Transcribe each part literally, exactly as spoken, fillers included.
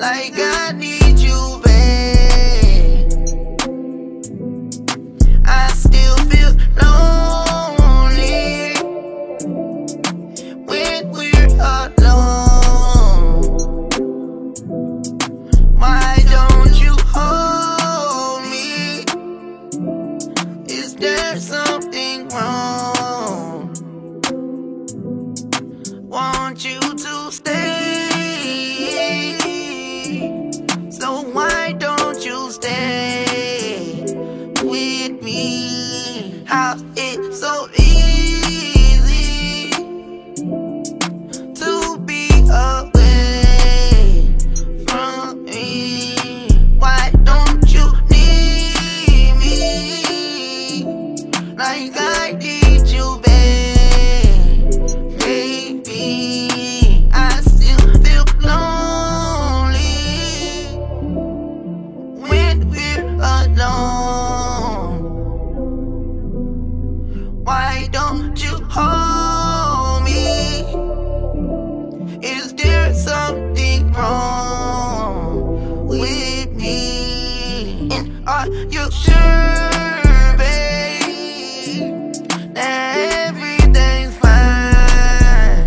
like I need you back. I still feel lonely when we're alone. Why don't you hold me? Is there something wrong? Want you to stay, so why don't you stay with me? How it's so easy to be away from me. Why don't you need me like I need you back? Why don't you hold me? Is there something wrong with me? And are you sure, babe, that everything's fine?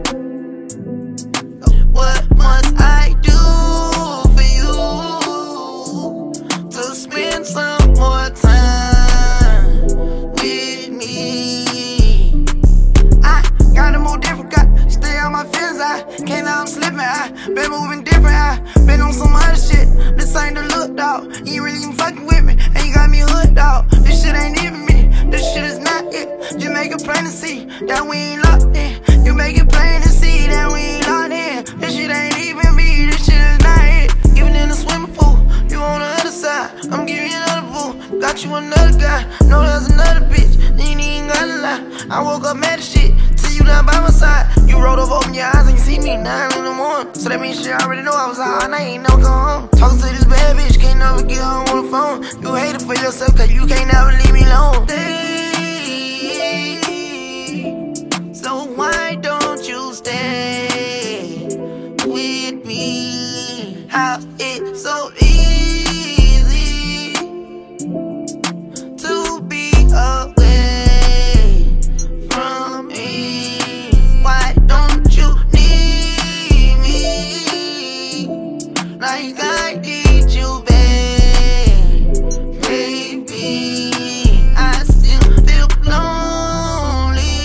What must I do for you to spend some more time with me? I gotta move different, got stay on my feelings. I can't now I'm slipping. I been moving different. I been on some other shit. This ain't the look, dog. You ain't really even fucking with me, and you got me hooked, dog. This shit ain't even me. This shit is not it. Just make it plain to see that we ain't locked in. You make it plain to see that we ain't locked in. This shit ain't even me. This shit is not it. Even in the swimming pool, you on the other side. I'm giving you another boo. Got you another guy. Know there's another bitch. You ain't even gotta lie. I woke up mad as shit till you not by my side. You rolled up, open your eyes and you see me nine in the morning. So that means shit I already know I was out and I ain't never come home. Talking to this bad bitch, can't never get home on the phone. You hate it for yourself cause you can't never leave me alone. Stay, so why don't you stay with me? How it's so easy to be away from me. Why don't you need me like I need you back, baby? I still feel lonely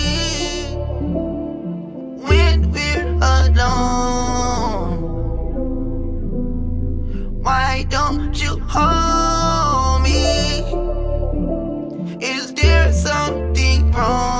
when we're alone. Why don't you hold me? Is there something wrong?